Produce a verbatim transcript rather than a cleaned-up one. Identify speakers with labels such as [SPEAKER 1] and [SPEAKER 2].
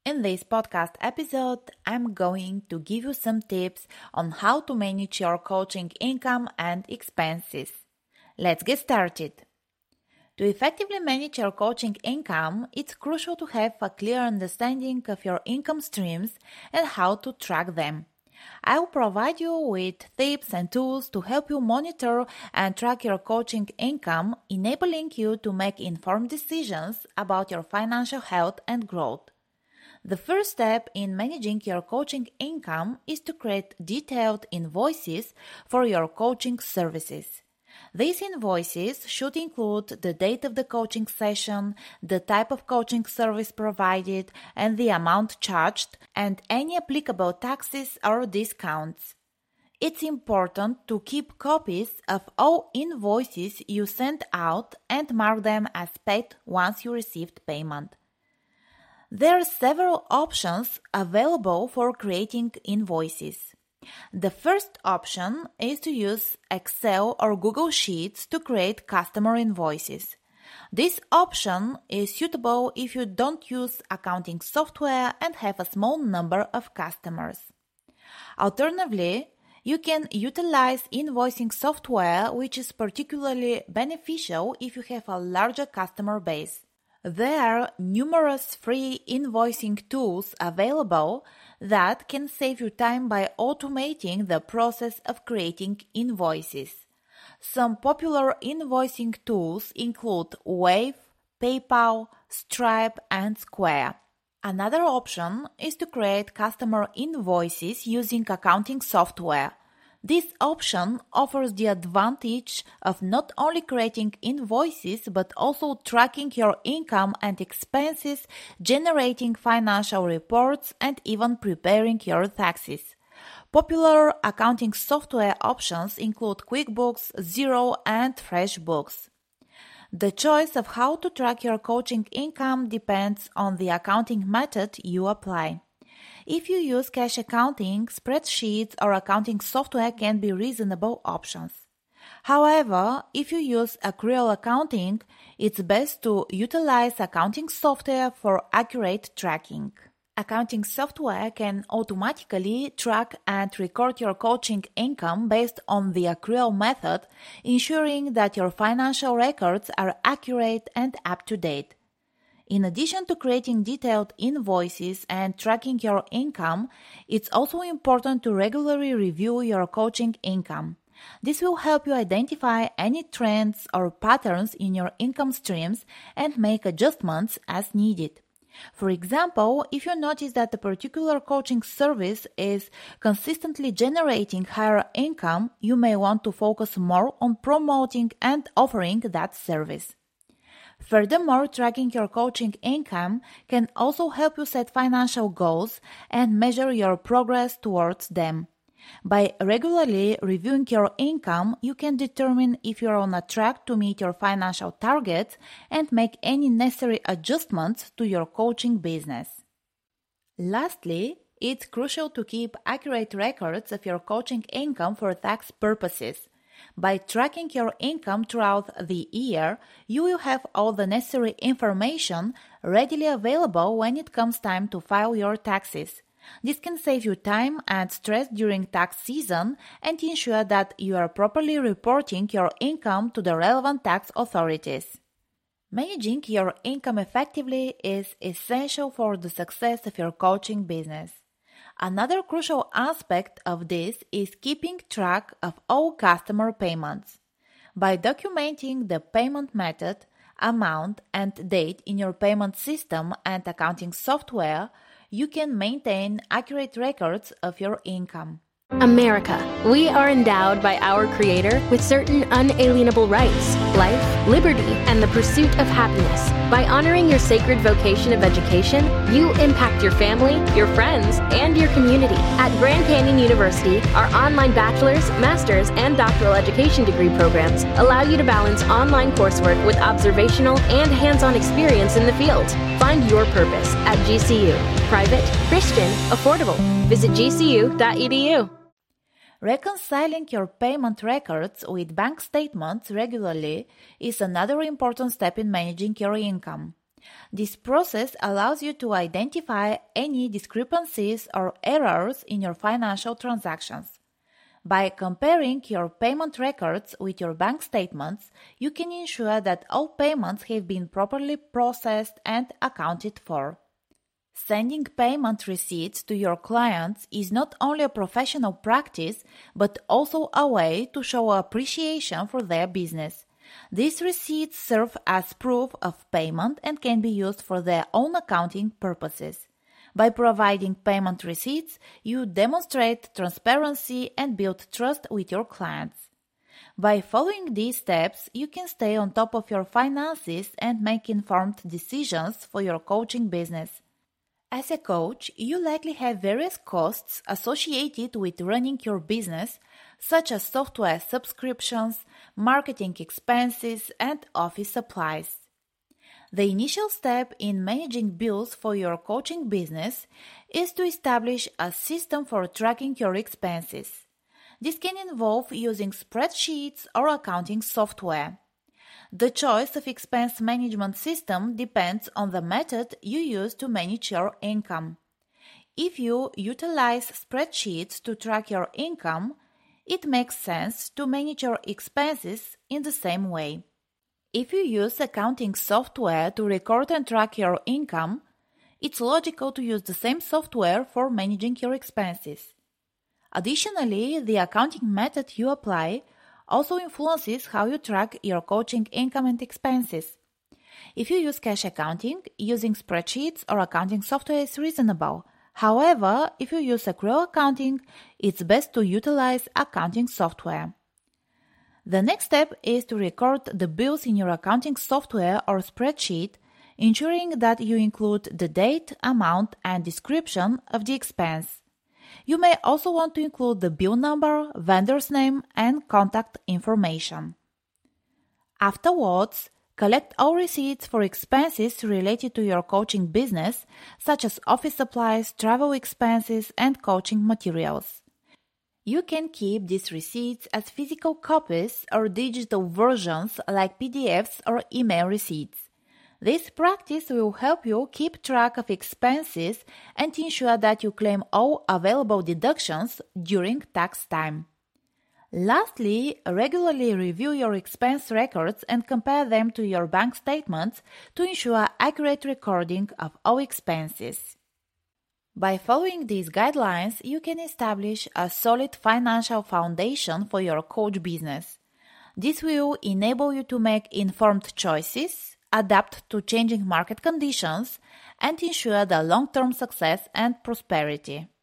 [SPEAKER 1] In this podcast episode, I'm going to give you some tips on how to manage your coaching income and expenses. Let's get started. To effectively manage your coaching income, it's crucial to have a clear understanding of your income streams and how to track them. I will provide you with tips and tools to help you monitor and track your coaching income, enabling you to make informed decisions about your financial health and growth. The first step in managing your coaching income is to create detailed invoices for your coaching services. These invoices should include the date of the coaching session, the type of coaching service provided, and the amount charged, and any applicable taxes or discounts. It's important to keep copies of all invoices you send out and mark them as paid once you received payment. There are several options available for creating invoices. The first option is to use Excel or Google Sheets to create customer invoices. This option is suitable if you don't use accounting software and have a small number of customers. Alternatively, you can utilize invoicing software, which is particularly beneficial if you have a larger customer base. There are numerous free invoicing tools available that can save you time by automating the process of creating invoices. Some popular invoicing tools include Wave, PayPal, Stripe, and Square. Another option is to create customer invoices using accounting software. This option offers the advantage of not only creating invoices but also tracking your income and expenses, generating financial reports, and even preparing your taxes. Popular accounting software options include QuickBooks, Xero, and FreshBooks. The choice of how to track your coaching income depends on the accounting method you apply. If you use cash accounting, spreadsheets or accounting software can be reasonable options. However, if you use accrual accounting, it's best to utilize accounting software for accurate tracking. Accounting software can automatically track and record your coaching income based on the accrual method, ensuring that your financial records are accurate and up to date. In addition to creating detailed invoices and tracking your income, it's also important to regularly review your coaching income. This will help you identify any trends or patterns in your income streams and make adjustments as needed. For example, if you notice that a particular coaching service is consistently generating higher income, you may want to focus more on promoting and offering that service. Furthermore, tracking your coaching income can also help you set financial goals and measure your progress towards them. By regularly reviewing your income, you can determine if you are on a track to meet your financial targets and make any necessary adjustments to your coaching business. Lastly, it's crucial to keep accurate records of your coaching income for tax purposes. By tracking your income throughout the year, you will have all the necessary information readily available when it comes time to file your taxes. This can save you time and stress during tax season and ensure that you are properly reporting your income to the relevant tax authorities. Managing your income effectively is essential for the success of your coaching business. Another crucial aspect of this is keeping track of all customer payments. By documenting the payment method, amount, and date in your payment system and accounting software, you can maintain accurate records of your income.
[SPEAKER 2] America, we are endowed by our Creator with certain unalienable rights, life, liberty, and the pursuit of happiness. By honoring your sacred vocation of education, you impact your family, your friends, and your community. At Grand Canyon University, our online bachelor's, master's, and doctoral education degree programs allow you to balance online coursework with observational and hands-on experience in the field. Find your purpose at G C U. Private, Christian, affordable. Visit g c u dot e d u.
[SPEAKER 1] Reconciling your payment records with bank statements regularly is another important step in managing your income. This process allows you to identify any discrepancies or errors in your financial transactions. By comparing your payment records with your bank statements, you can ensure that all payments have been properly processed and accounted for. Sending payment receipts to your clients is not only a professional practice, but also a way to show appreciation for their business. These receipts serve as proof of payment and can be used for their own accounting purposes. By providing payment receipts, you demonstrate transparency and build trust with your clients. By following these steps, you can stay on top of your finances and make informed decisions for your coaching business. As a coach, you likely have various costs associated with running your business, such as software subscriptions, marketing expenses, and office supplies. The initial step in managing bills for your coaching business is to establish a system for tracking your expenses. This can involve using spreadsheets or accounting software. The choice of expense management system depends on the method you use to manage your income. If you utilize spreadsheets to track your income, it makes sense to manage your expenses in the same way. If you use accounting software to record and track your income, it's logical to use the same software for managing your expenses. Additionally, the accounting method you apply also influences how you track your coaching income and expenses. If you use cash accounting, using spreadsheets or accounting software is reasonable. However, if you use accrual accounting, it's best to utilize accounting software. The next step is to record the bills in your accounting software or spreadsheet, ensuring that you include the date, amount, and description of the expense. You may also want to include the bill number, vendor's name, and contact information. Afterwards, collect all receipts for expenses related to your coaching business, such as office supplies, travel expenses, and coaching materials. You can keep these receipts as physical copies or digital versions like P D Fs or email receipts. This practice will help you keep track of expenses and ensure that you claim all available deductions during tax time. Lastly, regularly review your expense records and compare them to your bank statements to ensure accurate recording of all expenses. By following these guidelines, you can establish a solid financial foundation for your coach business. This will enable you to make informed choices, adapt to changing market conditions, and ensure the long-term success and prosperity.